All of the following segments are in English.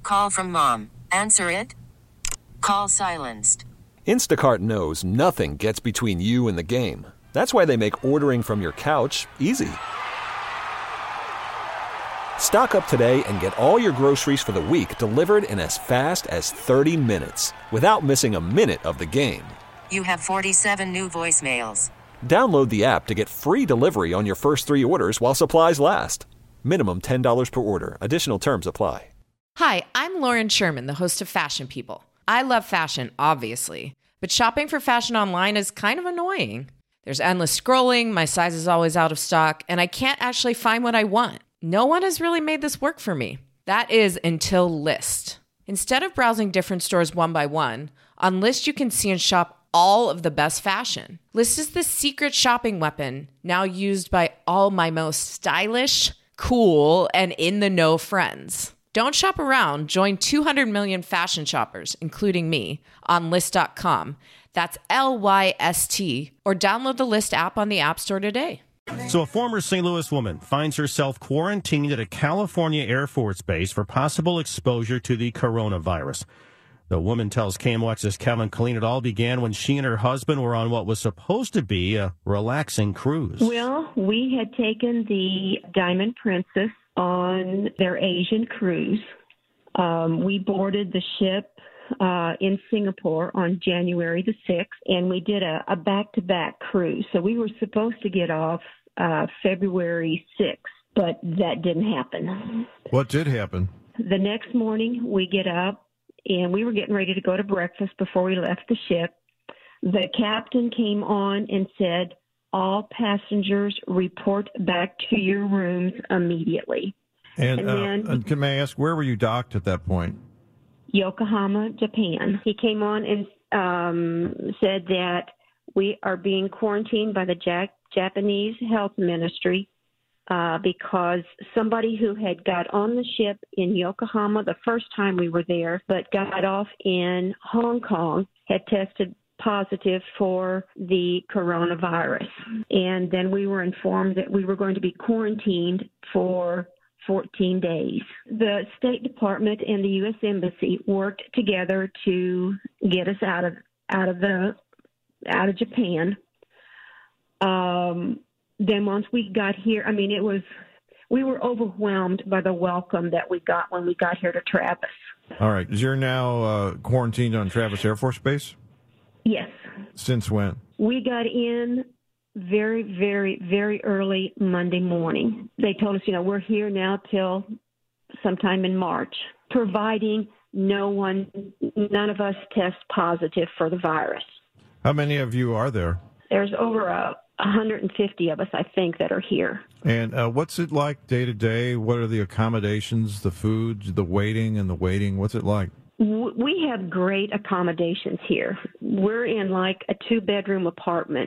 Call from mom. Answer it. Call silenced. Instacart knows nothing gets between you and the game. That's why they make ordering from your couch easy. Stock up today and get all your groceries for the week delivered in as fast as 30 minutes without missing a minute of the game. You have 47 new voicemails. Download the app to get free delivery on your first 3 orders while supplies last. Minimum $10 per order. Additional terms apply. Hi, I'm Lauren Sherman, the host of Fashion People. I love fashion, obviously, but shopping for fashion online is kind of annoying. There's endless scrolling, my size is always out of stock, and I can't actually find what I want. No one has really made this work for me. That is until Lyst. Instead of browsing different stores one by one, on Lyst you can see and shop all of the best fashion. Lyst is the secret shopping weapon now used by all my most stylish, cool, and in-the-know friends. Don't shop around. Join 200 million fashion shoppers, including me, on Lyst.com. That's Lyst, or download the Lyst app on the App Store today. So a former St. Louis woman finds herself quarantined at a California Air Force base for possible exposure to the coronavirus. The woman tells KMOX's Kevin Killeen it all began when she and her husband were on what was supposed to be a relaxing cruise. Well, we had taken the Diamond Princess on their Asian cruise. We boarded the ship in Singapore on January the 6th, and we did a back-to-back cruise. So we were supposed to get off February 6th, but that didn't happen. What did happen? The next morning, we get up, and we were getting ready to go to breakfast before we left the ship. The captain came on and said, all passengers report back to your rooms immediately. And then, can I ask, where were you docked at that point? Yokohama, Japan. He came on and said that we are being quarantined by the Japanese Health Ministry because somebody who had got on the ship in Yokohama the first time we were there, but got off in Hong Kong, had tested positive for the coronavirus. And then we were informed that we were going to be quarantined for 14 days. The State Department and the U.S. Embassy worked together to get us out of Japan. Then once we got here, we were overwhelmed by the welcome that we got when we got here to Travis. All right. You're now quarantined on Travis Air Force Base? Yes. Since when? We got in very, very, very early Monday morning. They told us, we're here now till sometime in March, providing none of us test positive for the virus. How many of you are there? There's over 150 of us, I think, that are here. And what's it like day to day? What are the accommodations, the food, the waiting and the waiting? What's it like? We have great accommodations here. We're in like a 2-bedroom apartment,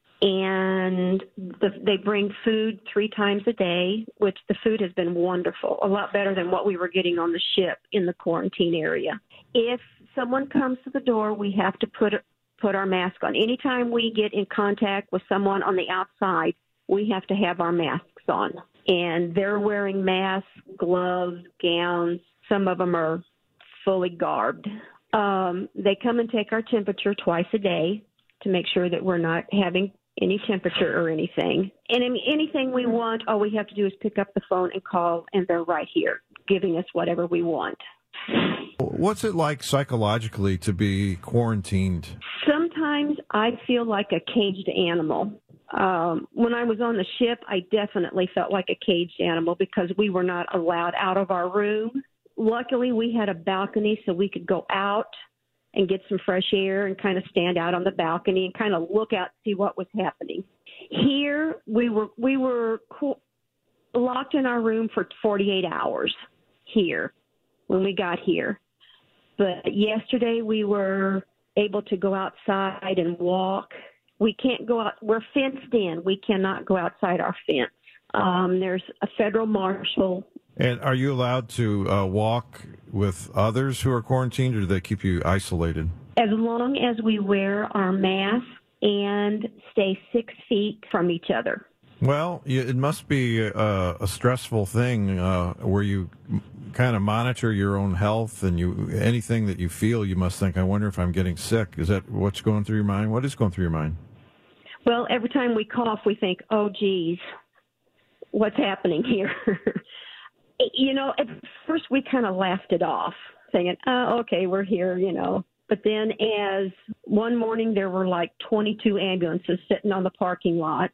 and they bring food 3 times a day, which the food has been wonderful, a lot better than what we were getting on the ship in the quarantine area. If someone comes to the door, we have to put our mask on. Anytime we get in contact with someone on the outside, we have to have our masks on. And they're wearing masks, gloves, gowns. Some of them are fully garbed. They come and take our temperature twice a day to make sure that we're not having any temperature or anything. And anything we want, all we have to do is pick up the phone and call, and they're right here giving us whatever we want. What's it like psychologically to be quarantined? Sometimes I feel like a caged animal. When I was on the ship, I definitely felt like a caged animal because we were not allowed out of our room. Luckily, we had a balcony so we could go out and get some fresh air and kind of stand out on the balcony and kind of look out and see what was happening. Here, we were locked in our room for 48 hours here when we got here. But yesterday, we were able to go outside and walk. We can't go out. We're fenced in. We cannot go outside our fence. There's a federal marshal. And are you allowed to walk with others who are quarantined, or do they keep you isolated? As long as we wear our mask and stay 6 feet from each other. Well, it must be a stressful thing where you kind of monitor your own health, and anything that you feel, you must think, I wonder if I'm getting sick. Is that what's going through your mind? What is going through your mind? Well, every time we cough, we think, oh, geez, what's happening here? At first we kind of laughed it off, thinking, oh, okay, we're here, But then as one morning there were like 22 ambulances sitting on the parking lot,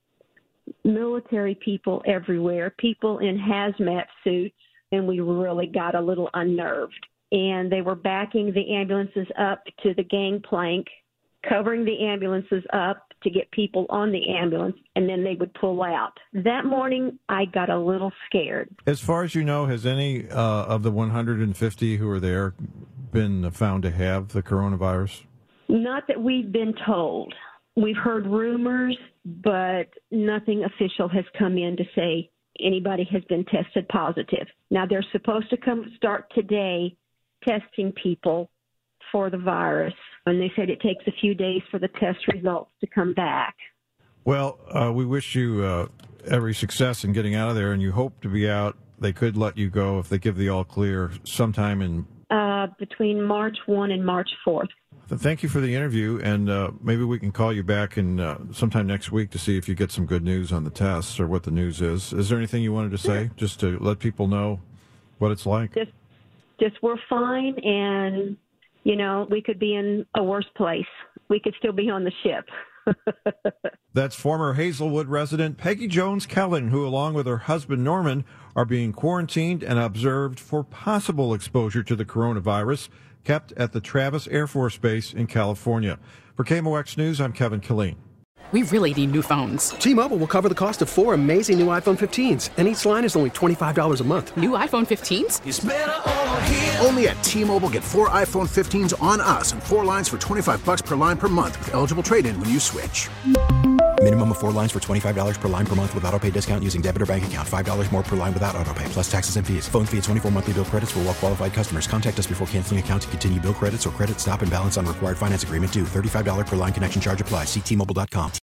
military people everywhere, people in hazmat suits, and we really got a little unnerved. And they were backing the ambulances up to the gangplank, covering the ambulances up to get people on the ambulance, and then they would pull out. That morning, I got a little scared. As far as you know, has any of the 150 who are there been found to have the coronavirus? Not that we've been told. We've heard rumors, but nothing official has come in to say anybody has been tested positive. Now, they're supposed to start today testing people for the virus, and they said it takes a few days for the test results to come back. Well, we wish you every success in getting out of there, and you hope to be out. They could let you go if they give the all clear sometime in... between March 1 and March 4th. Thank you for the interview, and maybe we can call you back in sometime next week to see if you get some good news on the tests or what the news is. Is there anything you wanted to say, just to let people know what it's like? Just we're fine, and, we could be in a worse place. We could still be on the ship. That's former Hazelwood resident Peggy Jones-Kellen, who, along with her husband Norman, are being quarantined and observed for possible exposure to the coronavirus, kept at the Travis Air Force Base in California. For KMOX News, I'm Kevin Killeen. We really need new phones. T-Mobile will cover the cost of 4 amazing new iPhone 15s, and each line is only $25 a month. New iPhone 15s? It's better over here. Only at T-Mobile, get 4 iPhone 15s on us and 4 lines for $25 per line per month with eligible trade-in when you switch. Minimum of 4 lines for $25 per line per month with autopay discount using debit or bank account. $5 more per line without autopay, plus taxes and fees. Phone fee at 24 monthly bill credits for well-qualified customers. Contact us before canceling account to continue bill credits or credit stop and balance on required finance agreement due. $35 per line connection charge applies. See T-Mobile.com.